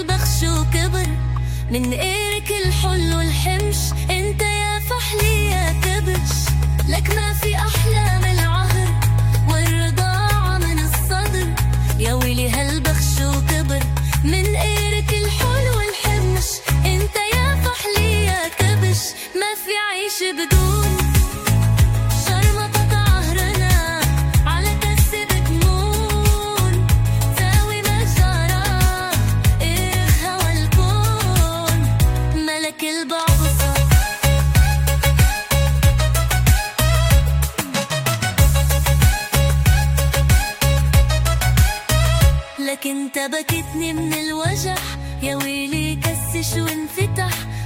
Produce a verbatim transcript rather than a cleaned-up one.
هالبخش وكبر من غيرك الحل والحمش. انت يا فحلي يا كبش، لك ما في أحلى من العهر والرضاعة من الصدر. يا ويلي هالبخش وكبر من غيرك الحل والحمش. انت يا فحلي يا كبش، ما في عيش بدون شرمطة عهرنا على كسب جنون. تساوي ما جرى إيه هوى الكون، ملك البعبصة. لكن انت بكتني من الوجع، يا ويلي كسش وانفتح